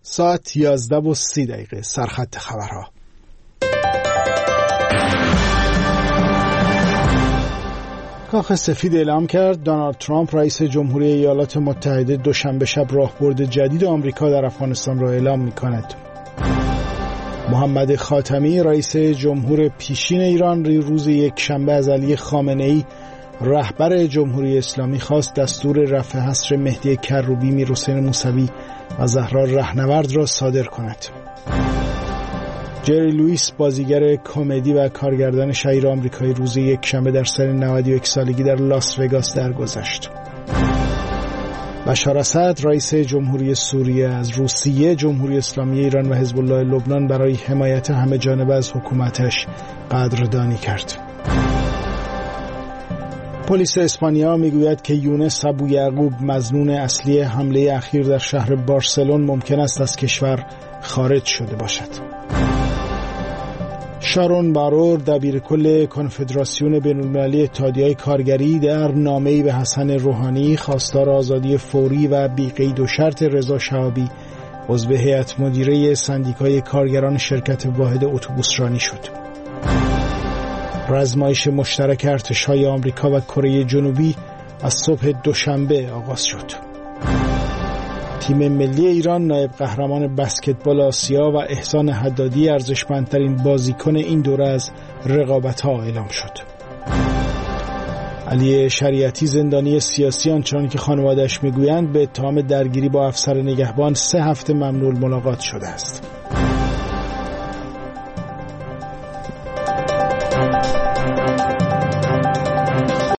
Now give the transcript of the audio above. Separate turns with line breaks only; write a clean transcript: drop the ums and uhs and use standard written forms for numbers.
ساعت 11:30 سرخط خبرها. کاخ سفید اعلام کرد دونالد ترامپ رئیس جمهوری ایالات متحده دوشنبه شب راهبرد جدید آمریکا در افغانستان را اعلام می‌کند. محمد خاتمی رئیس جمهور پیشین ایران روز یکشنبه از علی خامنه‌ای رهبر جمهوری اسلامی خواست دستور رفع حصر مهدی کروبی، میرحسین موسوی و زهرا رهنورد را صادر کند. جری لوئیس بازیگر کمدی و کارگردان شهیر آمریکایی روز یکشنبه در سن 91 سالگی در لاس وگاس درگذشت. بشار اسد رئیس جمهوری سوریه از روسیه، جمهوری اسلامی ایران و حزب الله لبنان برای حمایت همه‌جانبه از حکومتش قدردانی کرد. پلیس اسپانیا میگوید که یونس ابویعقوب مظنون اصلی حمله اخیر در شهر بارسلون ممکن است از کشور خارج شده باشد. شارون بارور دبیرکل کنفدراسیون بین‌المللی اتحادیه‌های کارگری در نامه‌ای به حسن روحانی خواستار آزادی فوری و بی‌قید و شرط رضا شهابی عضو هیئت مدیره سندیکای کارگران شرکت واحد اتوبوسرانی شد. رزمایش مشترک ارتش‌های آمریکا و کره جنوبی از صبح دوشنبه آغاز شد. تیم ملی ایران نایب قهرمان بسکتبال آسیا و احسان حدادی ارزشمندترین بازیکن این دوره از رقابت‌ها اعلام شد. علی شریعتی زندانی سیاسی آنچنان که خانواده‌اش میگویند به اتهام درگیری با افسر نگهبان 3 هفته ممنوع الملاقات شده است.